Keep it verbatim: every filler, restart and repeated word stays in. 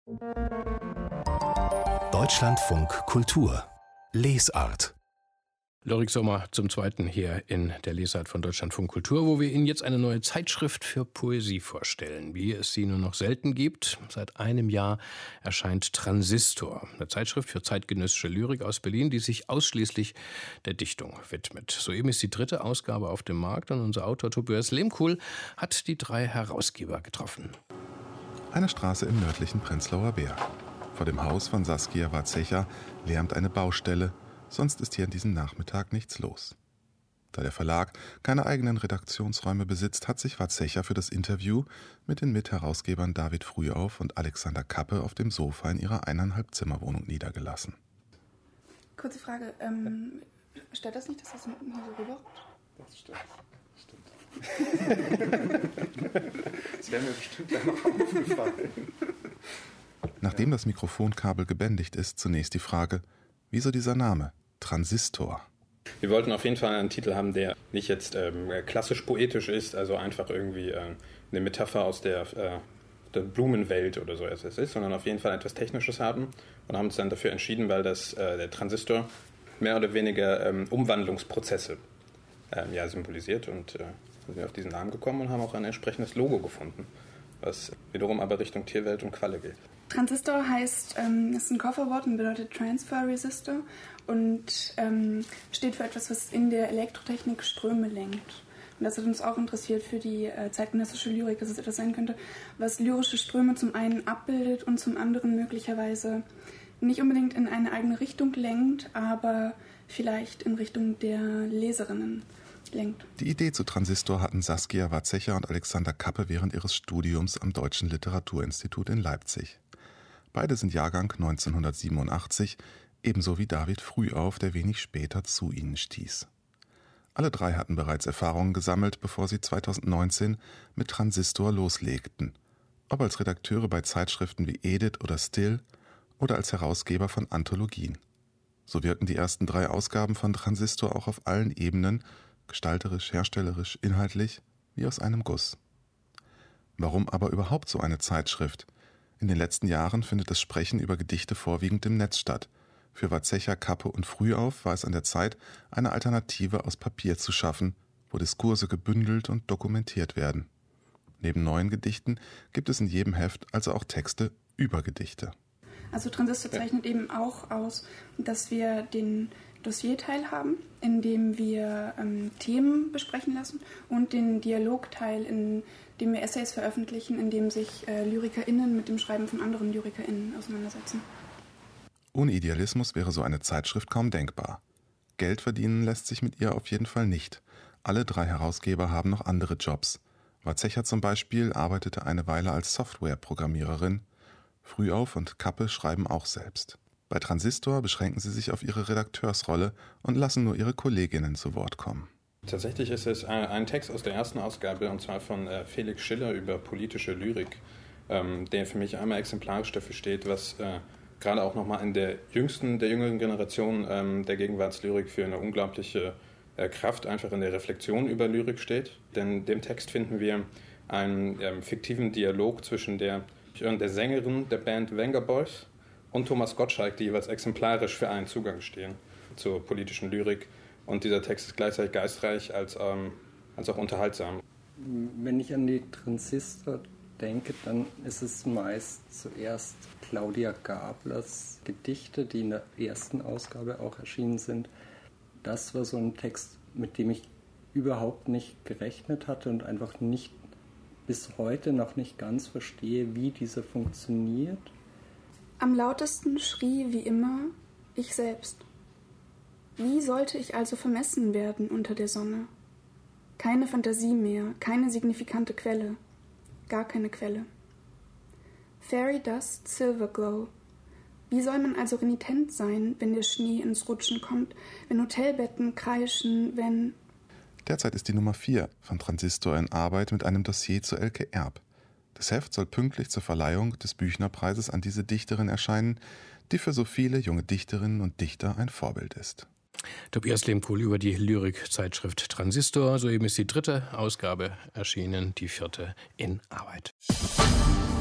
Deutschlandfunk Kultur Lesart. Lorik Sommer zum Zweiten hier in der Lesart von Deutschlandfunk Kultur, wo wir Ihnen jetzt eine neue Zeitschrift für Poesie vorstellen, wie es sie nur noch selten gibt. Seit einem Jahr erscheint Transistor, eine Zeitschrift für zeitgenössische Lyrik aus Berlin, die sich ausschließlich der Dichtung widmet. Soeben ist die dritte Ausgabe auf dem Markt und unser Autor Tobias Lehmkuhl hat die drei Herausgeber getroffen. Eine Straße im nördlichen Prenzlauer Berg. Vor dem Haus von Saskia Warzecha lärmt eine Baustelle. Sonst ist hier an diesem Nachmittag nichts los. Da der Verlag keine eigenen Redaktionsräume besitzt, hat sich Warzecha für das Interview mit den Mitherausgebern David Frühauf und Alexander Kappe auf dem Sofa in ihrer eineinhalb Zimmerwohnung niedergelassen. Kurze Frage, ähm, stört das nicht, dass das hier so rüberrutscht? Das stimmt. Stimmt. Das wäre mir bestimmt ja noch aufgefallen. Nachdem das Mikrofonkabel gebändigt ist, zunächst die Frage: Wieso dieser Name? Transistor. Wir wollten auf jeden Fall einen Titel haben, der nicht jetzt ähm, klassisch poetisch ist, also einfach irgendwie äh, eine Metapher aus der, äh, der Blumenwelt oder so etwas ist, sondern auf jeden Fall etwas Technisches haben und haben uns dann dafür entschieden, weil das äh, der Transistor mehr oder weniger ähm, Umwandlungsprozesse ähm, ja, symbolisiert, und äh, sind wir auf diesen Namen gekommen und haben auch ein entsprechendes Logo gefunden, was wiederum aber Richtung Tierwelt und Qualle geht. Transistor heißt, ähm, ist ein Kofferwort und bedeutet Transfer Resistor und ähm, steht für etwas, was in der Elektrotechnik Ströme lenkt. Und das hat uns auch interessiert für die äh, zeitgenössische Lyrik, dass es etwas sein könnte, was lyrische Ströme zum einen abbildet und zum anderen möglicherweise nicht unbedingt in eine eigene Richtung lenkt, aber vielleicht in Richtung der Leserinnen lenkt. Die Idee zu Transistor hatten Saskia Warzecha und Alexander Kappe während ihres Studiums am Deutschen Literaturinstitut in Leipzig. Beide sind Jahrgang neunzehnhundertsiebenundachtzig, ebenso wie David Frühauf, der wenig später zu ihnen stieß. Alle drei hatten bereits Erfahrungen gesammelt, bevor sie zweitausendneunzehn mit Transistor loslegten. Ob als Redakteure bei Zeitschriften wie Edith oder Still oder als Herausgeber von Anthologien. So wirken die ersten drei Ausgaben von Transistor auch auf allen Ebenen, gestalterisch, herstellerisch, inhaltlich, wie aus einem Guss. Warum aber überhaupt so eine Zeitschrift? In den letzten Jahren findet das Sprechen über Gedichte vorwiegend im Netz statt. Für Warzecha, Kappe und Frühauf war es an der Zeit, eine Alternative aus Papier zu schaffen, wo Diskurse gebündelt und dokumentiert werden. Neben neuen Gedichten gibt es in jedem Heft also auch Texte über Gedichte. Also Transistor zeichnet eben auch aus, dass wir den Dossierteil haben, in dem wir ähm, Themen besprechen lassen, und den Dialogteil, in dem wir Essays veröffentlichen, in dem sich äh, LyrikerInnen mit dem Schreiben von anderen LyrikerInnen auseinandersetzen. Ohne Idealismus wäre so eine Zeitschrift kaum denkbar. Geld verdienen lässt sich mit ihr auf jeden Fall nicht. Alle drei Herausgeber haben noch andere Jobs. Warzecha zum Beispiel arbeitete eine Weile als Softwareprogrammiererin. Frühauf und Kappe schreiben auch selbst. Bei Transistor beschränken sie sich auf ihre Redakteursrolle und lassen nur ihre Kolleginnen zu Wort kommen. Tatsächlich ist es ein Text aus der ersten Ausgabe, und zwar von Felix Schiller über politische Lyrik, der für mich einmal exemplarisch dafür steht, was gerade auch nochmal in der jüngsten, der jüngeren Generation der Gegenwartslyrik für eine unglaubliche Kraft einfach in der Reflexion über Lyrik steht. Denn in dem Text finden wir einen fiktiven Dialog zwischen der, der Sängerin der Band Venga Boys und Thomas Gottschalk, die jeweils exemplarisch für einen Zugang stehen zur politischen Lyrik. Und dieser Text ist gleichzeitig geistreich als, ähm, als auch unterhaltsam. Wenn ich an die Transistor denke, dann ist es meist zuerst Claudia Gablers Gedichte, die in der ersten Ausgabe auch erschienen sind. Das war so ein Text, mit dem ich überhaupt nicht gerechnet hatte und einfach nicht bis heute noch nicht ganz verstehe, wie dieser funktioniert. Am lautesten schrie wie immer ich selbst. Wie sollte ich also vermessen werden unter der Sonne? Keine Fantasie mehr, keine signifikante Quelle, gar keine Quelle. Fairy Dust, Silver Glow. Wie soll man also renitent sein, wenn der Schnee ins Rutschen kommt, wenn Hotelbetten kreischen, wenn... Derzeit ist die Nummer vier von Transistor in Arbeit mit einem Dossier zu Elke Erb. Das Heft soll pünktlich zur Verleihung des Büchnerpreises an diese Dichterin erscheinen, die für so viele junge Dichterinnen und Dichter ein Vorbild ist. Tobias Lehmkuhl über die Lyrik-Zeitschrift Transistor. Soeben ist die dritte Ausgabe erschienen, die vierte in Arbeit.